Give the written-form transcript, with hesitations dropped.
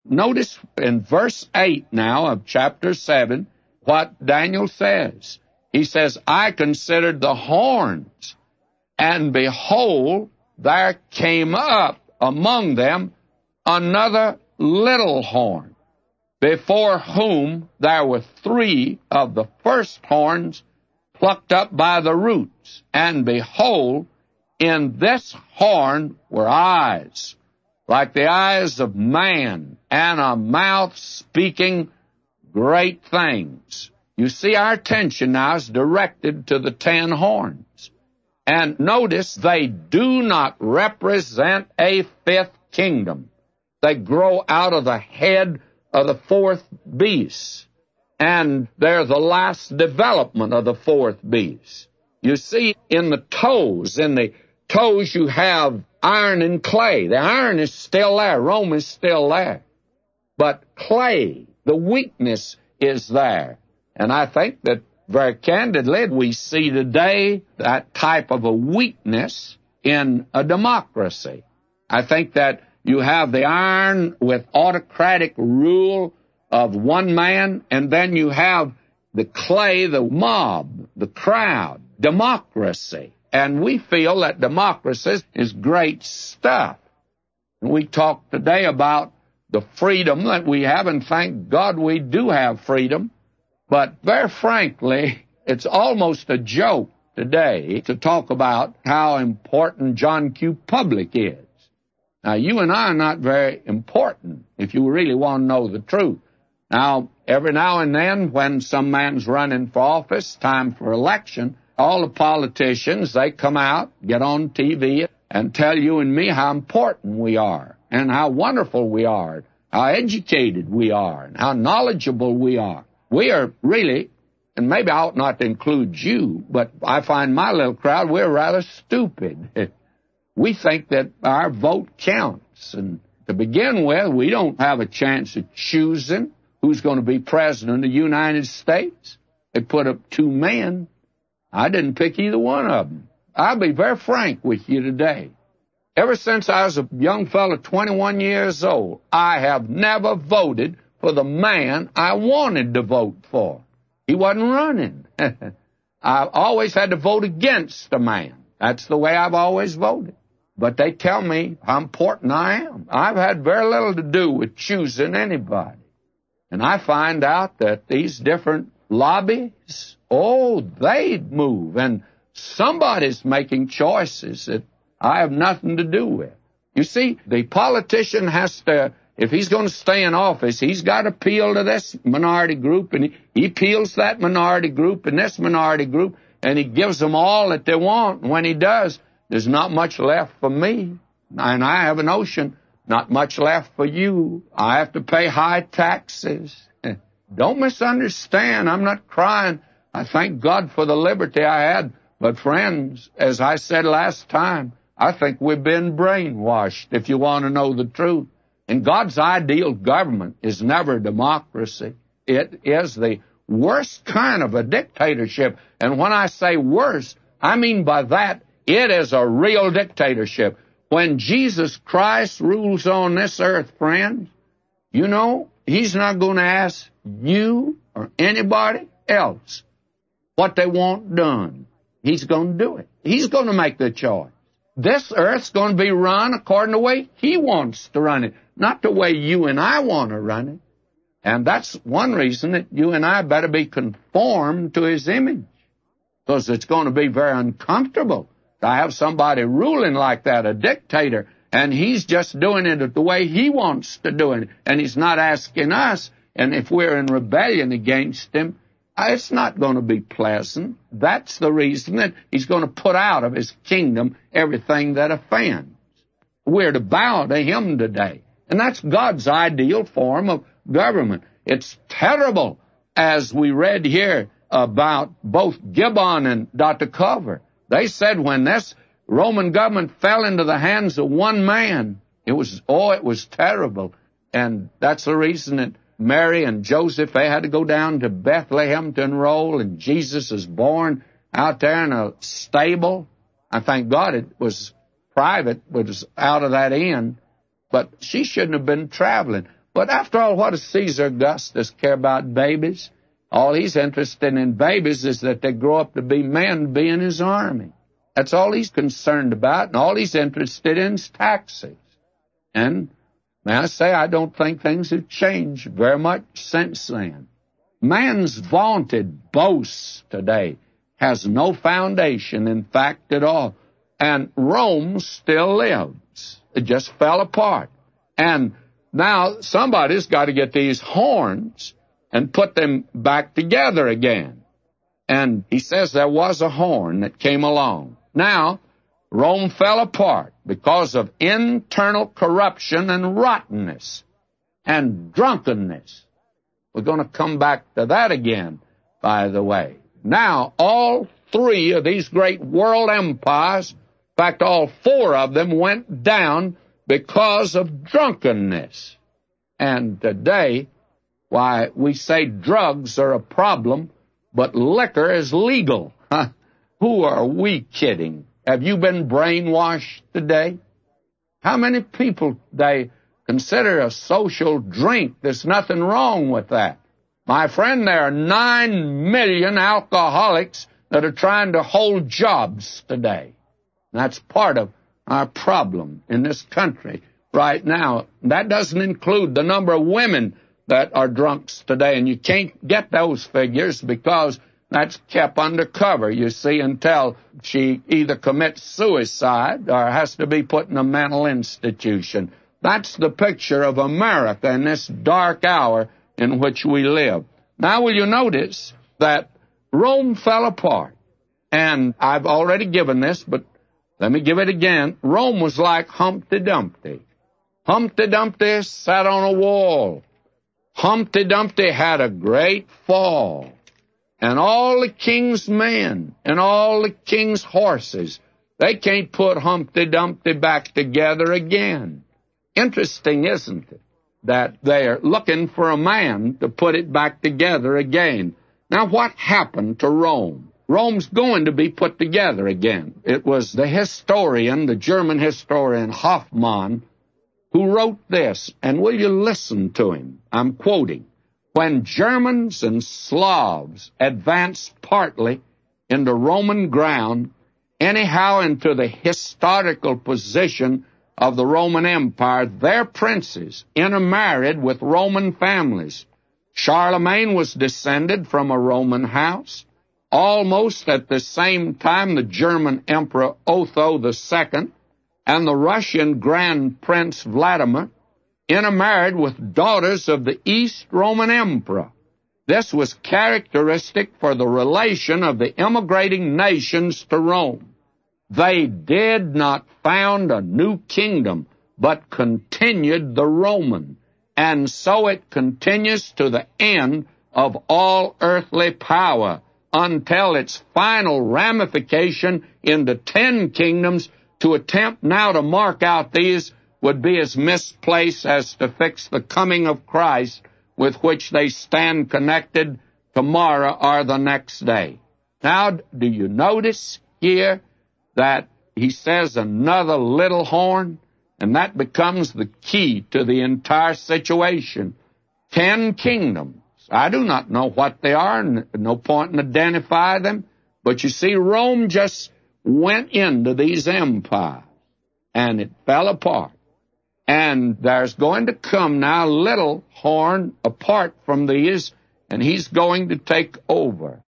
Notice in verse 8 now of chapter 7 what Daniel says. He says, I considered the horns, and behold, there came up among them another little horn, before whom there were 3 of the first horns plucked up by the roots. And behold, in this horn were eyes, like the eyes of man, and a mouth speaking great things. You see, our attention now is directed to the 10 horns. And notice, they do not represent a 5th kingdom. They grow out of the head of the 4th beast. And they're the last development of the 4th beast. You see, in the toes you have iron and clay. The iron is still there. Rome is still there. But clay, the weakness is there. And I think that very candidly, we see today that type of a weakness in a democracy. I think that you have the iron with autocratic rule of one man, and then you have the clay, the mob, the crowd, democracy. And we feel that democracy is great stuff. And we talk today about the freedom that we have, and thank God we do have freedom. But very frankly, it's almost a joke today to talk about how important John Q. Public is. Now, you and I are not very important, if you really want to know the truth. Now, every now and then, when some man's running for office, time for election, all the politicians, they come out, get on TV, and tell you and me how important we are, and how wonderful we are, how educated we are, and how knowledgeable we are. We are really, and maybe I ought not to include you, but I find my little crowd, we're rather stupid. We think that our vote counts. And to begin with, we don't have a chance of choosing who's going to be president of the United States. They put up 2 men. I didn't pick either one of them. I'll be very frank with you today. Ever since I was a young fellow, 21 years old, I have never voted for the man I wanted to vote for. He wasn't running. I always had to vote against the man. That's the way I've always voted. But they tell me how important I am. I've had very little to do with choosing anybody. And I find out that these different lobbies, they move. And somebody's making choices that I have nothing to do with. You see, the politician has to, if he's going to stay in office, he's got to appeal to this minority group, and he appeals to that minority group and this minority group, and he gives them all that they want. And when he does, there's not much left for me. And I have a notion, not much left for you. I have to pay high taxes. Don't misunderstand. I'm not crying. I thank God for the liberty I had. But friends, as I said last time, I think we've been brainwashed, if you want to know the truth. And God's ideal government is never democracy. It is the worst kind of a dictatorship. And when I say worst, I mean by that, it is a real dictatorship. When Jesus Christ rules on this earth, friends, you know, he's not going to ask you or anybody else what they want done. He's going to do it. He's going to make the choice. This earth's going to be run according to the way he wants to run it, not the way you and I want to run it. And that's one reason that you and I better be conformed to his image, because it's going to be very uncomfortable to have somebody ruling like that, a dictator, and he's just doing it the way he wants to do it, and he's not asking us, and if we're in rebellion against him, it's not going to be pleasant. That's the reason that he's going to put out of his kingdom everything that offends. We're to bow to him today, and that's God's ideal form of government. It's terrible, as we read here about both Gibbon and Dr. Culver. They said when this Roman government fell into the hands of one man, it was terrible. And that's the reason that Mary and Joseph, they had to go down to Bethlehem to enroll, and Jesus is born out there in a stable. I thank God it was private, it was out of that inn, but she shouldn't have been traveling. But after all, what does Caesar Augustus care about babies? All he's interested in babies is that they grow up to be men, be in his army. That's all he's concerned about, and all he's interested in is taxes. And may I say, I don't think things have changed very much since then. Man's vaunted boast today has no foundation, in fact, at all. And Rome still lives. It just fell apart. And now somebody's got to get these horns and put them back together again. And he says there was a horn that came along. Now, Rome fell apart because of internal corruption and rottenness and drunkenness. We're going to come back to that again, by the way. Now, all three of these great world empires, in fact, all four of them went down because of drunkenness. And today, why, we say drugs are a problem, but liquor is legal. Who are we kidding? Have you been brainwashed today? How many people today consider a social drink? There's nothing wrong with that. My friend, there are 9 million alcoholics that are trying to hold jobs today. That's part of our problem in this country right now. That doesn't include the number of women that are drunks today, and you can't get those figures because that's kept undercover, you see, until she either commits suicide or has to be put in a mental institution. That's the picture of America in this dark hour in which we live. Now, will you notice that Rome fell apart? And I've already given this, but let me give it again. Rome was like Humpty Dumpty. Humpty Dumpty sat on a wall. Humpty Dumpty had a great fall. And all the king's men and all the king's horses, they can't put Humpty Dumpty back together again. Interesting, isn't it, that they're looking for a man to put it back together again. Now, what happened to Rome? Rome's going to be put together again. It was the historian, the German historian Hoffmann, who wrote this, and will you listen to him? I'm quoting. When Germans and Slavs advanced partly into Roman ground, anyhow into the historical position of the Roman Empire, their princes intermarried with Roman families. Charlemagne was descended from a Roman house. Almost at the same time, the German Emperor Otho II and the Russian Grand Prince Vladimir intermarried with daughters of the East Roman Emperor. This was characteristic for the relation of the immigrating nations to Rome. They did not found a new kingdom, but continued the Roman, and so it continues to the end of all earthly power, until its final ramification into 10 kingdoms. To attempt now to mark out these would be as misplaced as to fix the coming of Christ, with which they stand connected tomorrow or the next day. Now, do you notice here that he says another little horn? And that becomes the key to the entire situation. 10 kingdoms. I do not know what they are, and no point in identifying them. But you see, Rome just went into these empires, and it fell apart. And there's going to come now a little horn apart from these, and he's going to take over.